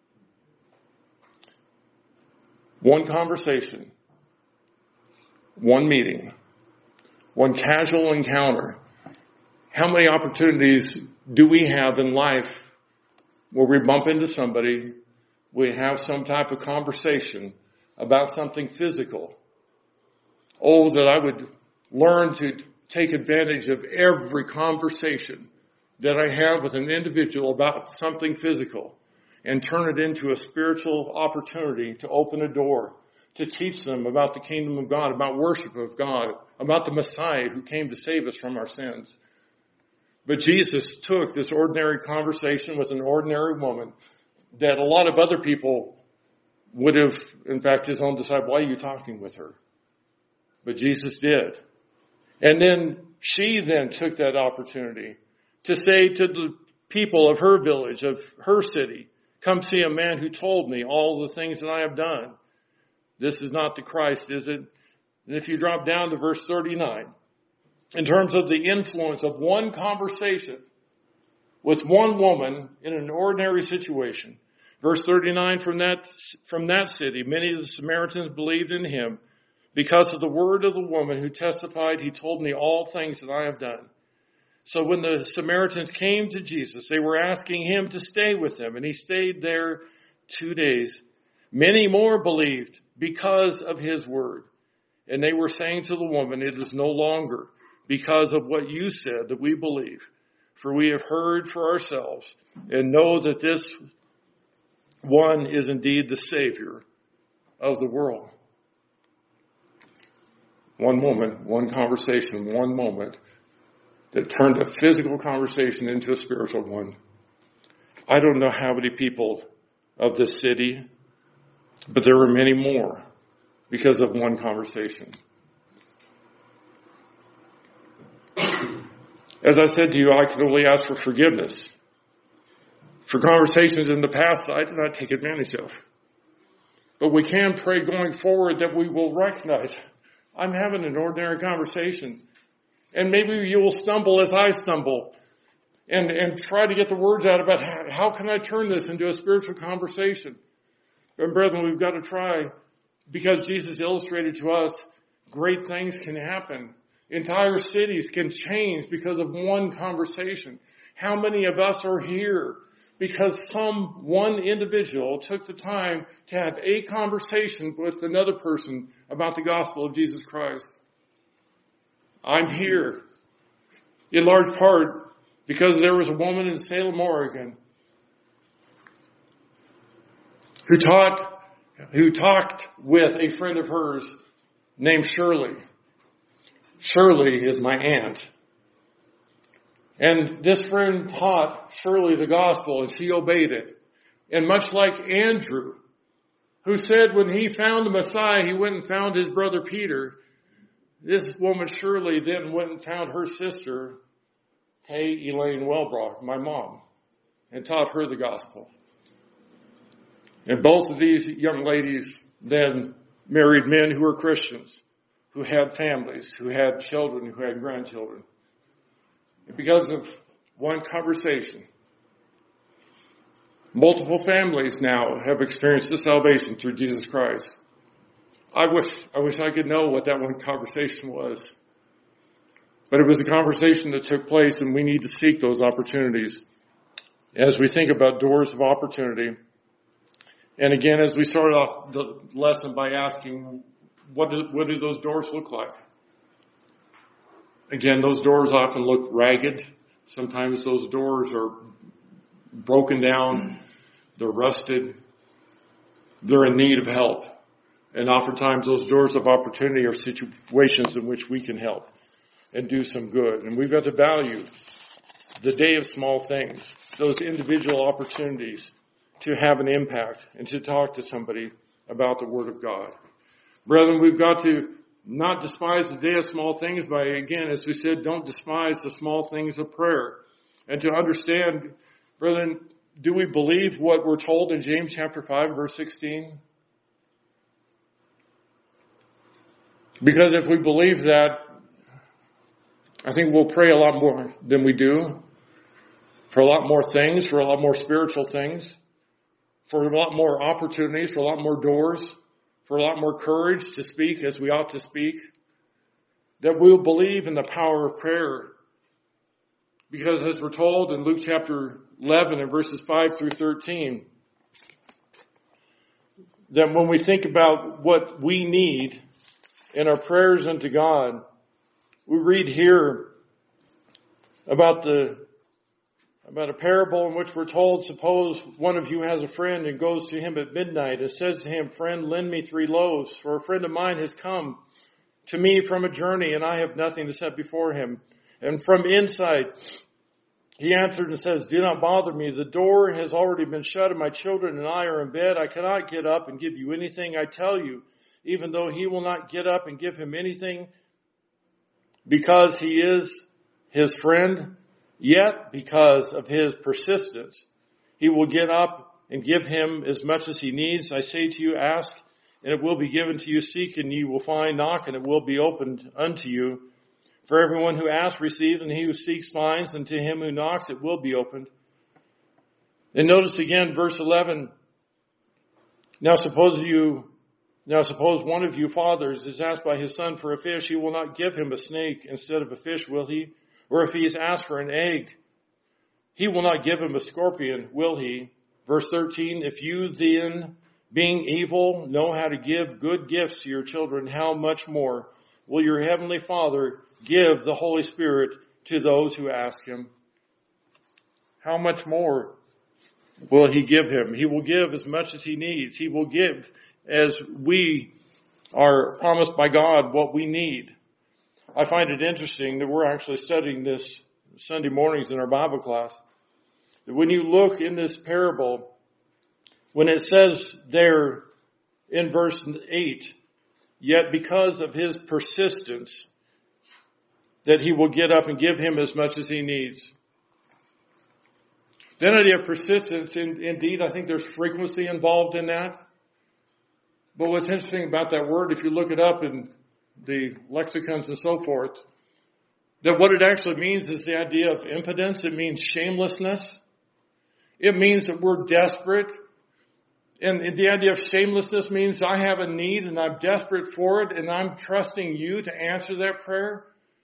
One conversation, one meeting, one casual encounter. How many opportunities do we have in life where we bump into somebody, we have some type of conversation about something physical? Oh, that I would learn to take advantage of every conversation that I have with an individual about something physical and turn it into a spiritual opportunity to open a door to teach them about the kingdom of God, about worship of God, about the Messiah who came to save us from our sins. But Jesus took this ordinary conversation with an ordinary woman that a lot of other people would have, in fact, his own disciple, why are you talking with her? But Jesus did. And then she then took that opportunity to say to the people of her village, of her city, come see a man who told me all the things that I have done. This is not the Christ, is it? And if you drop down to verse 39, in terms of the influence of one conversation with one woman in an ordinary situation, verse 39, from that city, many of the Samaritans believed in him because of the word of the woman who testified, he told me all things that I have done. So when the Samaritans came to Jesus, they were asking him to stay with them, and he stayed there 2 days. Many more believed because of his word. And they were saying to the woman, it is no longer because of what you said that we believe, for we have heard for ourselves and know that this one is indeed the Savior of the world. One moment, one conversation, one moment that turned a physical conversation into a spiritual one. I don't know how many people of this city, but there were many more because of one conversation. As I said to you, I could only ask for forgiveness for conversations in the past that I did not take advantage of. But we can pray going forward that we will recognize I'm having an ordinary conversation. And maybe you will stumble as I stumble and try to get the words out about how can I turn this into a spiritual conversation. And brethren, we've got to try, because Jesus illustrated to us great things can happen. Entire cities can change because of one conversation. How many of us are here because one individual took the time to have a conversation with another person about the gospel of Jesus Christ? I'm here in large part because there was a woman in Salem, Oregon who talked with a friend of hers named Shirley. Shirley is my aunt. And this friend taught Shirley the gospel and she obeyed it. And much like Andrew, who said when he found the Messiah, he went and found his brother Peter, this woman Shirley then went and found her sister, Kay Elaine Welbrock, my mom, and taught her the gospel. And both of these young ladies then married men who were Christians, who had families, who had children, who had grandchildren. And because of one conversation, multiple families now have experienced the salvation through Jesus Christ. I wish I could know what that one conversation was. But it was a conversation that took place, and we need to seek those opportunities as we think about doors of opportunity. And again, as we started off the lesson by asking, what do those doors look like? Again, those doors often look ragged. Sometimes those doors are broken down. They're rusted. They're in need of help. And oftentimes those doors of opportunity are situations in which we can help and do some good. And we've got to value the day of small things, those individual opportunities to have an impact and to talk to somebody about the Word of God. Brethren, we've got to not despise the day of small things by, again, as we said, don't despise the small things of prayer. And to understand, brethren, do we believe what we're told in James chapter 5, verse 16? Because if we believe that, I think we'll pray a lot more than we do for a lot more things, for a lot more spiritual things, for a lot more opportunities, for a lot more doors, for a lot more courage to speak as we ought to speak, that we'll believe in the power of prayer. Because as we're told in Luke chapter 11 and verses 5 through 13, that when we think about what we need in our prayers unto God, we read here about the about a parable in which we're told, suppose one of you has a friend and goes to him at midnight and says to him, friend, lend me 3 loaves, for a friend of mine has come to me from a journey and I have nothing to set before him. And from inside, he answered and says, do not bother me. The door has already been shut and my children and I are in bed. I cannot get up and give you anything. I tell you, even though he will not get up and give him anything because he is his friend, yet because of his persistence, he will get up and give him as much as he needs. I say to you, ask and it will be given to you. Seek and you will find. Knock and it will be opened unto you. For everyone who asks receives, and he who seeks finds, and to him who knocks it will be opened. And notice again, verse 11. Now suppose one of you fathers is asked by his son for a fish, he will not give him a snake instead of a fish, will he? Or if he is asked for an egg, he will not give him a scorpion, will he? Verse 13, if you then, being evil, know how to give good gifts to your children, how much more will your heavenly Father give the Holy Spirit to those who ask him? How much more will he give him? He will give as much as he needs. He will give as we are promised by God what we need. I find it interesting that we're actually studying this Sunday mornings in our Bible class. That when you look in this parable, when it says there in verse 8, yet because of his persistence, that he will get up and give him as much as he needs. The idea of persistence, indeed, I think there's frequency involved in that. But what's interesting about that word, if you look it up in the lexicons and so forth, that what it actually means is the idea of impotence. It means shamelessness. It means that we're desperate. And the idea of shamelessness means I have a need and I'm desperate for it and I'm trusting you to answer that prayer.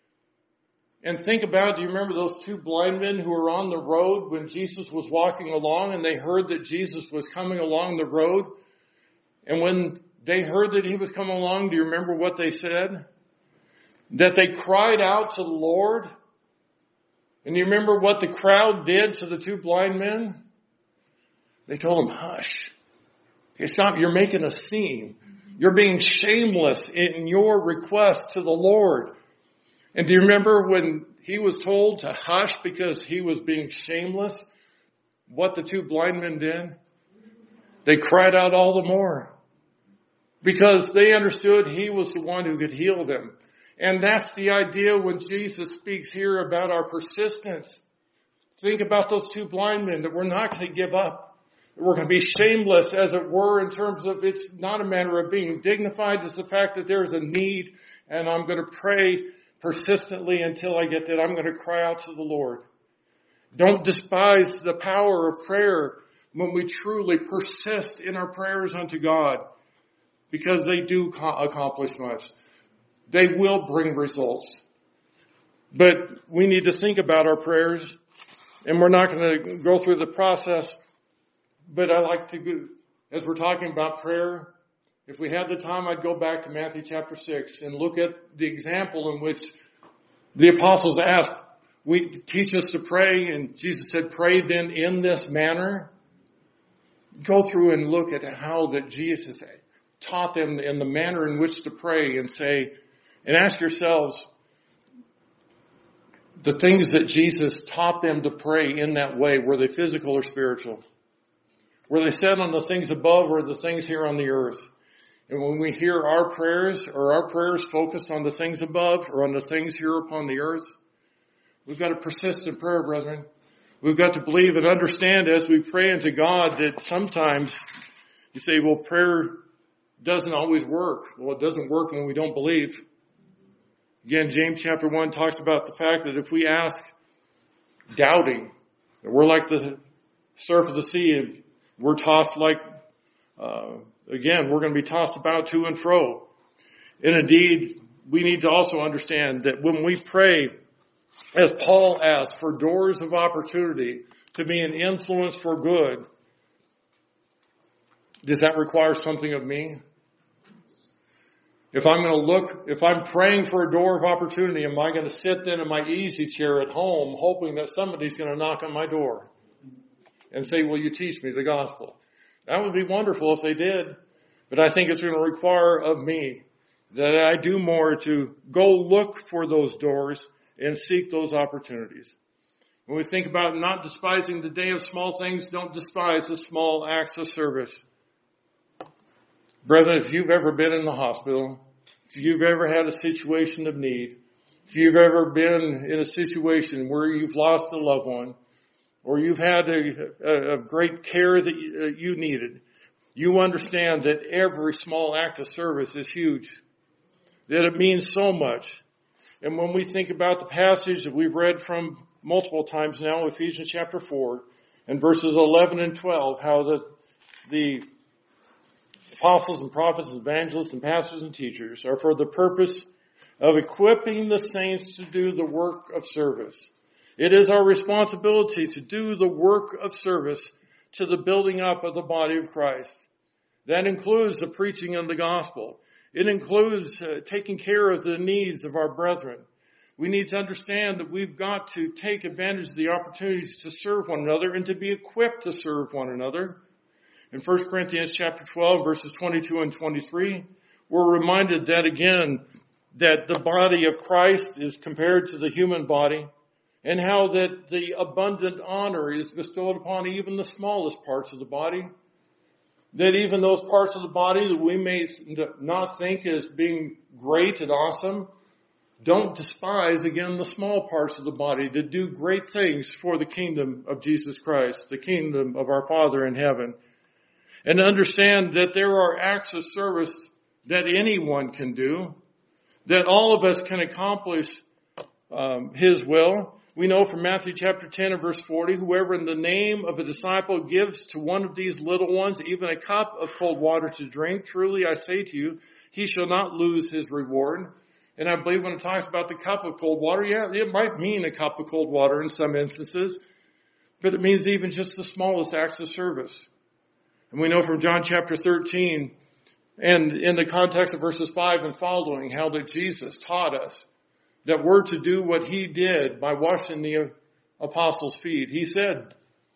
And think about, do you remember those 2 blind men who were on the road when Jesus was walking along and they heard that Jesus was coming along the road? And when they heard that he was coming along, do you remember what they said? That they cried out to the Lord. And do you remember what the crowd did to the 2 blind men? They told him, hush. Okay, stop, you're making a scene. You're being shameless in your request to the Lord. And do you remember when he was told to hush because he was being shameless, what the 2 blind men did? They cried out all the more because they understood he was the one who could heal them. And that's the idea when Jesus speaks here about our persistence. Think about those 2 blind men, that we're not going to give up. We're going to be shameless, as it were, in terms of it's not a matter of being dignified. It's the fact that there's a need and I'm going to pray persistently until I get that. I'm going to cry out to the Lord. Don't despise the power of prayer when we truly persist in our prayers unto God, because they do accomplish much. They will bring results. But we need to think about our prayers, and we're not going to go through the process, but I like to go, as we're talking about prayer, if we had the time, I'd go back to Matthew chapter 6 and look at the example in which the apostles asked, teach us to pray, and Jesus said, pray then in this manner. Go through and look at how that Jesus taught them in the manner in which to pray, and say, and ask yourselves, the things that Jesus taught them to pray in that way, were they physical or spiritual? Were they set on the things above or the things here on the earth? And when we hear our prayers, or our prayers focused on the things above or on the things here upon the earth, we've got to persist in prayer, brethren. We've got to believe and understand as we pray unto God that sometimes you say, well, prayer doesn't always work. Well, it doesn't work when we don't believe. Again, James chapter 1 talks about the fact that if we ask doubting, that we're like the surf of the sea and we're tossed like, again, we're going to be tossed about to and fro. And indeed, we need to also understand that when we pray, as Paul asked, for doors of opportunity to be an influence for good, does that require something of me? If I'm praying for a door of opportunity, am I going to sit then in my easy chair at home hoping that somebody's going to knock on my door and say, will you teach me the gospel? That would be wonderful if they did. But I think it's going to require of me that I do more to go look for those doors and seek those opportunities. When we think about not despising the day of small things, don't despise the small acts of service. Brethren, if you've ever been in the hospital, if you've ever had a situation of need, if you've ever been in a situation where you've lost a loved one, or you've had a great care that you needed, you understand that every small act of service is huge, that it means so much. And when we think about the passage that we've read from multiple times now, Ephesians chapter 4, and verses 11 and 12, how the apostles and prophets, evangelists and pastors and teachers are for the purpose of equipping the saints to do the work of service. It is our responsibility to do the work of service to the building up of the body of Christ. That includes the preaching of the gospel. It includes taking care of the needs of our brethren. We need to understand that we've got to take advantage of the opportunities to serve one another and to be equipped to serve one another. In 1 Corinthians chapter 12, verses 22 and 23, we're reminded that again, that the body of Christ is compared to the human body, and how that the abundant honor is bestowed upon even the smallest parts of the body. That even those parts of the body that we may not think as being great and awesome, don't despise, again, the small parts of the body that do great things for the kingdom of Jesus Christ, the kingdom of our Father in heaven. And understand that there are acts of service that anyone can do, that all of us can accomplish His will. We know from Matthew chapter 10 and verse 40, whoever in the name of a disciple gives to one of these little ones even a cup of cold water to drink, truly I say to you, he shall not lose his reward. And I believe when it talks about the cup of cold water, yeah, it might mean a cup of cold water in some instances, but it means even just the smallest acts of service. And we know from John chapter 13, and in the context of verses 5 and following, how that Jesus taught us that we're to do what He did by washing the apostles' feet. He said,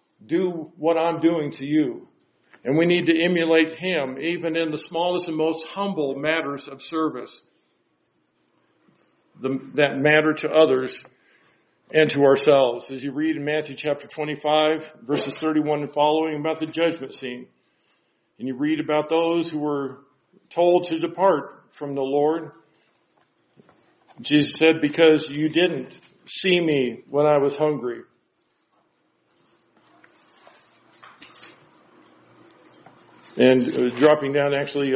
do what I'm doing to you. And we need to emulate Him, even in the smallest and most humble matters of service that matter to others and to ourselves. As you read in Matthew chapter 25, verses 31 and following, about the judgment scene. And you read about those who were told to depart from the Lord. Jesus said, because you didn't see me when I was hungry. And dropping down actually,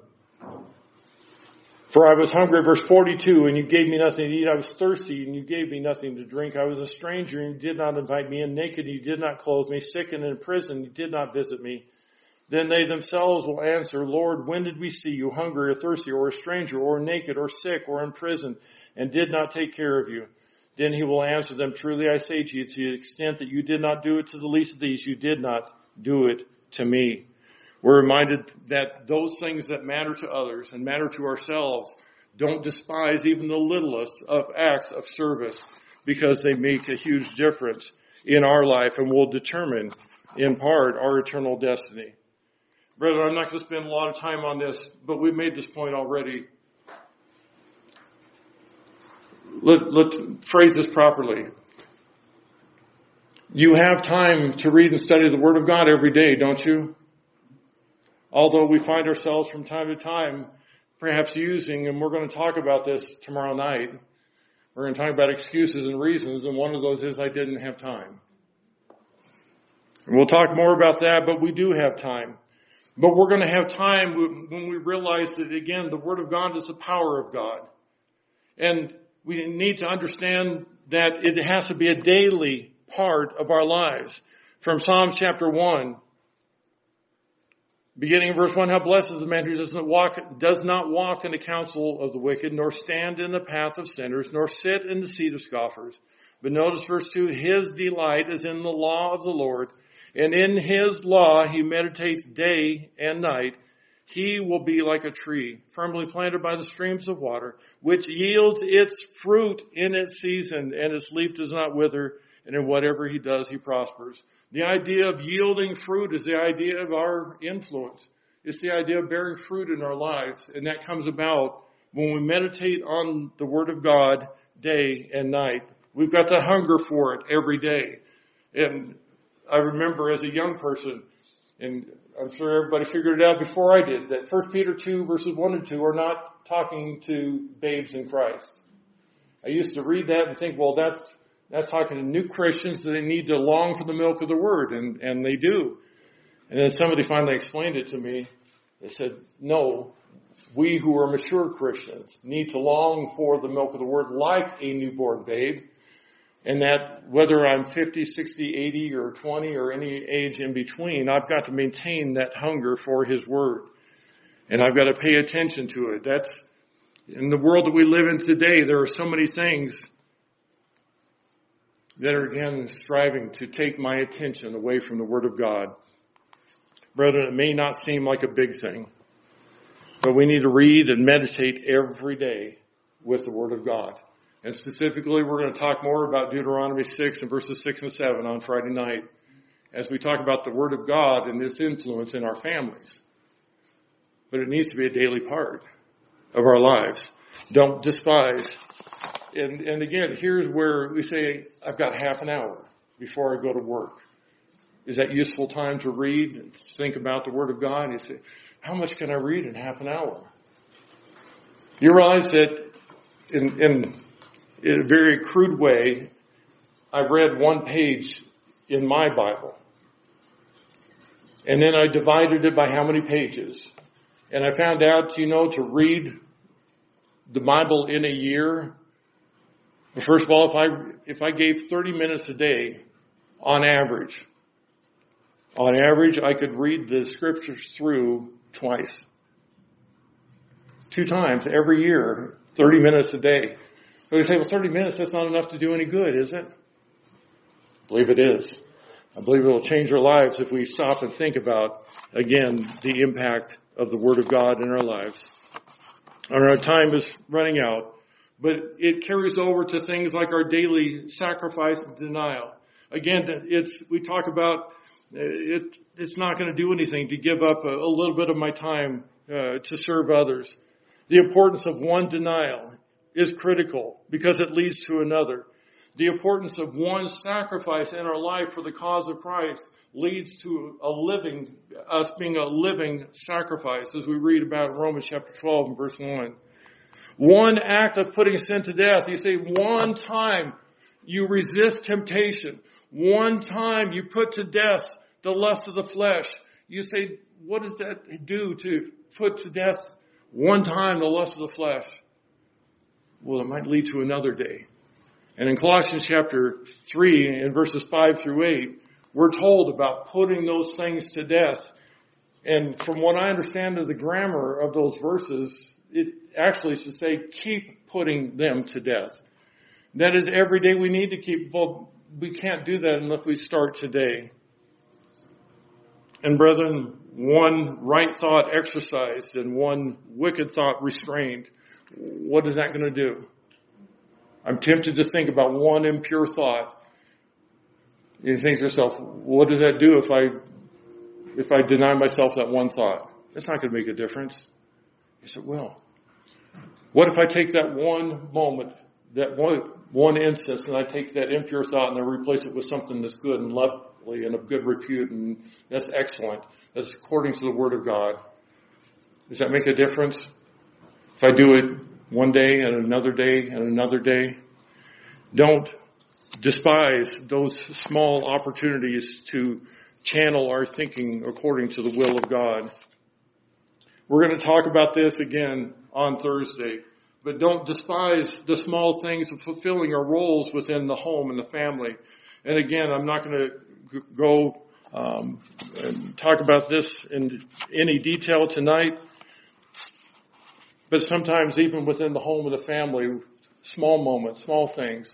for I was hungry, verse 42, and you gave me nothing to eat. I was thirsty, and you gave me nothing to drink. I was a stranger, and you did not invite me in. Naked, and you did not clothe me. Sick and in prison, you did not visit me. Then they themselves will answer, Lord, when did we see you hungry or thirsty or a stranger or naked or sick or in prison and did not take care of you? Then He will answer them, truly I say to you, to the extent that you did not do it to the least of these, you did not do it to me. We're reminded that those things that matter to others and matter to ourselves, don't despise even the littlest of acts of service, because they make a huge difference in our life and will determine, in part, our eternal destiny. Brother, I'm not going to spend a lot of time on this, but we've made this point already. Let's phrase this properly. You have time to read and study the Word of God every day, don't you? Although we find ourselves from time to time perhaps using, and we're going to talk about this tomorrow night, we're going to talk about excuses and reasons, and one of those is I didn't have time. And we'll talk more about that, but we do have time. But we're going to have time when we realize that, again, the Word of God is the power of God. And we need to understand that it has to be a daily part of our lives. From Psalms chapter 1, beginning in verse 1, how blessed is the man who does not walk in the counsel of the wicked, nor stand in the path of sinners, nor sit in the seat of scoffers. But notice verse 2, his delight is in the law of the Lord, and in His law he meditates day and night, He will be like a tree, firmly planted by the streams of water, which yields its fruit in its season, and its leaf does not wither, and in whatever he does, he prospers. The idea of yielding fruit is the idea of our influence. It's the idea of bearing fruit in our lives, and that comes about when we meditate on the Word of God day and night. We've got to hunger for it every day. And I remember as a young person, and I'm sure everybody figured it out before I did, that 1 Peter 2 verses 1 and 2 are not talking to babes in Christ. I used to read that and think, well, that's talking to new Christians that they need to long for the milk of the Word, and they do. And then somebody finally explained it to me. They said, no, we who are mature Christians need to long for the milk of the Word like a newborn babe. And that whether I'm 50, 60, 80, or 20, or any age in between, I've got to maintain that hunger for His Word. And I've got to pay attention to it. That's, in the world that we live in today, there are so many things that are, again, striving to take my attention away from the Word of God. Brethren, it may not seem like a big thing, but we need to read and meditate every day with the Word of God. And specifically, we're going to talk more about Deuteronomy 6 and verses 6 and 7 on Friday night as we talk about the Word of God and its influence in our families. But it needs to be a daily part of our lives. Don't despise. And again, here's where we say, I've got half an hour before I go to work. Is that useful time to read and think about the Word of God? And you say, how much can I read in half an hour? You realize that in a very crude way, I read one page in my Bible. And then I divided it by how many pages. And I found out, to read the Bible in a year, first of all, if I gave 30 minutes a day on average, I could read the Scriptures through twice. 2 times every year, 30 minutes a day. But we say, well, 30 minutes, that's not enough to do any good, is it? I believe it is. I believe it will change our lives if we stop and think about, again, the impact of the Word of God in our lives. Our time is running out, but it carries over to things like our daily sacrifice and denial. Again, we talk about it's not going to do anything to give up a little bit of my time to serve others. The importance of one denial is critical because it leads to another. The importance of one sacrifice in our life for the cause of Christ leads to us being a living sacrifice, as we read about in Romans chapter 12 and verse 1. One act of putting sin to death. You say one time you resist temptation. One time you put to death the lust of the flesh. You say, what does that do to put to death one time the lust of the flesh? Well, it might lead to another day. And in Colossians chapter 3 in verses 5 through 8, we're told about putting those things to death. And from what I understand of the grammar of those verses, it actually is to say, keep putting them to death. That is, every day we need to keep, well, we can't do that unless we start today. And brethren, one right thought exercised and one wicked thought restrained, what is that going to do? I'm tempted to think about one impure thought. You think to yourself, what does that do if I deny myself that one thought? It's not going to make a difference. You said, well, what if I take that one moment, that one instance, and I take that impure thought and I replace it with something that's good and lovely and of good repute and that's excellent, that's according to the Word of God? Does that make a difference? If I do it one day and another day and another day, don't despise those small opportunities to channel our thinking according to the will of God. We're going to talk about this again on Thursday, but don't despise the small things of fulfilling our roles within the home and the family. And again, I'm not going to go and talk about this in any detail tonight, but sometimes even within the home and the family, small moments, small things,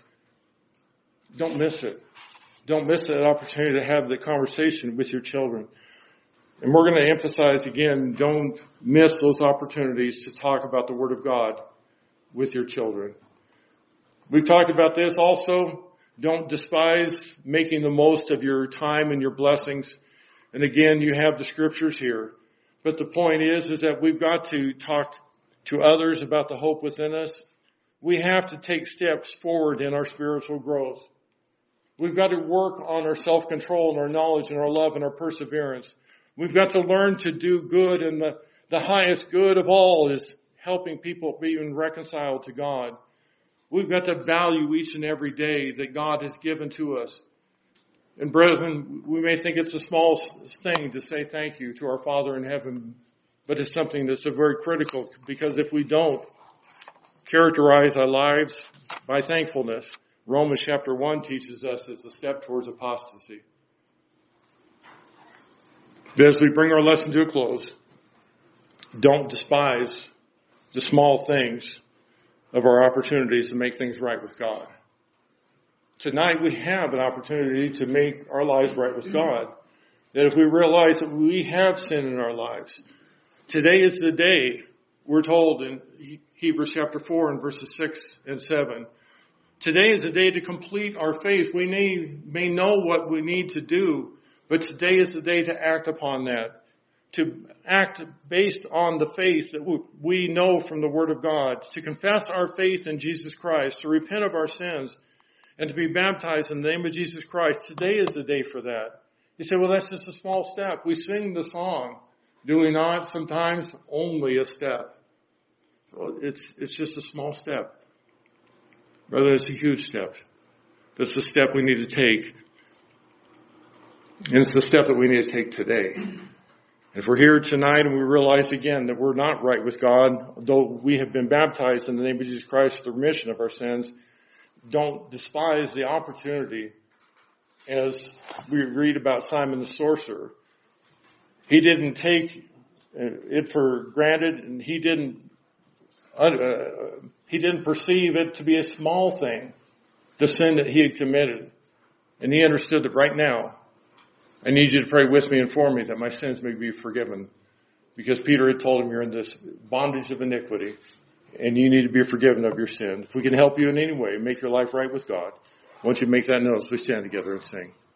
don't miss it. Don't miss that opportunity to have the conversation with your children. And we're going to emphasize again, don't miss those opportunities to talk about the Word of God with your children. We've talked about this also. Don't despise making the most of your time and your blessings. And again, you have the scriptures here. But the point is that we've got to talk to others about the hope within us. We have to take steps forward in our spiritual growth. We've got to work on our self-control and our knowledge and our love and our perseverance. We've got to learn to do good, and the highest good of all is helping people be reconciled to God. We've got to value each and every day that God has given to us. And brethren, we may think it's a small thing to say thank you to our Father in heaven, but it's something that's very critical, because if we don't characterize our lives by thankfulness, Romans chapter 1 teaches us it's a step towards apostasy. But as we bring our lesson to a close, don't despise the small things of our opportunities to make things right with God. Tonight we have an opportunity to make our lives right with God. That if we realize that we have sin in our lives, today is the day, we're told in Hebrews chapter 4 and verses 6 and 7. Today is the day to complete our faith. We may know what we need to do, but today is the day to act upon that. To act based on the faith that we know from the Word of God. To confess our faith in Jesus Christ. To repent of our sins. And to be baptized in the name of Jesus Christ. Today is the day for that. You say, well, that's just a small step. We sing the song. Do we not? Sometimes only a step. Well, it's just a small step. Rather, it's a huge step. That's the step we need to take. And it's the step that we need to take today. If we're here tonight and we realize again that we're not right with God, though we have been baptized in the name of Jesus Christ for the remission of our sins, don't despise the opportunity. As we read about Simon the sorcerer, he didn't take it for granted, and he didn't perceive it to be a small thing, the sin that he had committed. And he understood that right now, I need you to pray with me and for me that my sins may be forgiven. Because Peter had told him, you're in this bondage of iniquity, and you need to be forgiven of your sins. If we can help you in any way, make your life right with God, once you make that notice, we stand together and sing.